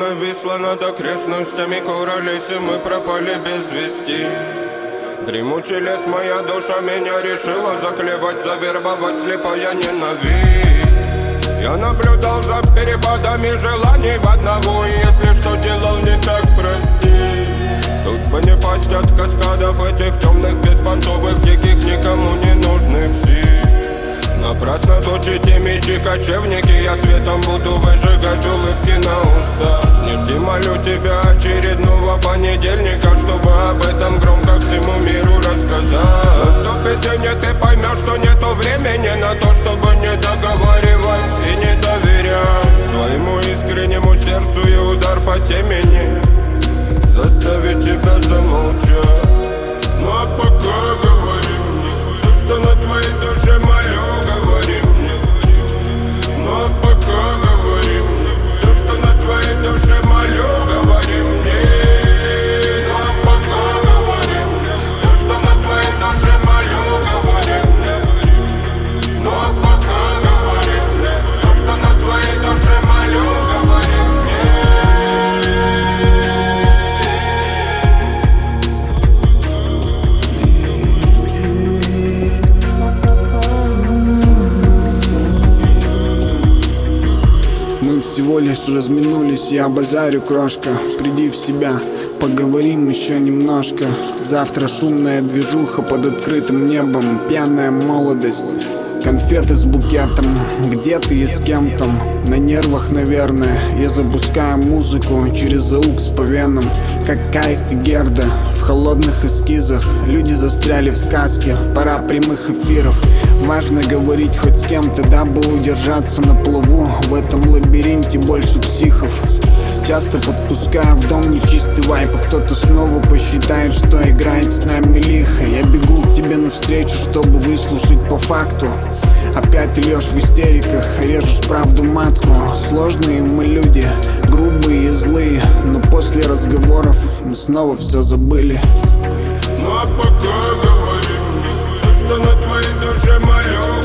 нависла над окрестностями Куралеси, мы пропали без вести. Дремучий лес, моя душа меня решила заклевать, завербовать слепая ненависть. Я наблюдал за перепадами желаний в одного, и если что делал не так, прости. Тут бы не пасть от каскадов этих темных, беспонтовых, диких, никому не нужных сил. Напрасно точите мечи, кочевники, я светом буду выжигать улыбки на устах. Не жди, молю тебя, очередного понедельника, чтобы об этом громко всему миру рассказать. Наступит день, и ты поймешь, что нету времени на то, чтобы не договаривать и не доверять своему искреннему сердцу, и удар по темени заставит тебя замолчать. Ну а пока говори мне все, что на твоей душе, молю, говори мне. Ну а пока говори мне все, что на твоей душе, молю, говори мне. Ну а пока говори мне все, что на твоей душе, молю, говори мне. Ну а пока говори мне все, что на твоей душе, молю, говори мне. Мы всего лишь разминулись, я базарю, крошка. Приди в себя, поговорим еще немножко. Завтра шумная движуха под открытым небом, пьяная молодость, конфеты с букетом. Где ты и с кем там? На нервах, наверное. Я запускаю музыку через AUX по венам, как Кай и Герда в холодных эскизах. Люди застряли в сказке, пора прямых эфиров. Важно говорить хоть с кем-то, дабы удержаться на плаву. В этом лабиринте больше психов. Часто подпускаю в дом нечистый вайп, а кто-то снова посчитает, что играет с нами лихо. Я бегу к тебе навстречу, чтобы выслушать по факту. Опять льешь в истериках, режешь правду матку. Сложные мы люди, грубые и злые, но после разговоров мы снова все забыли. Ну а пока говори мне все, что на твоей душе, молю.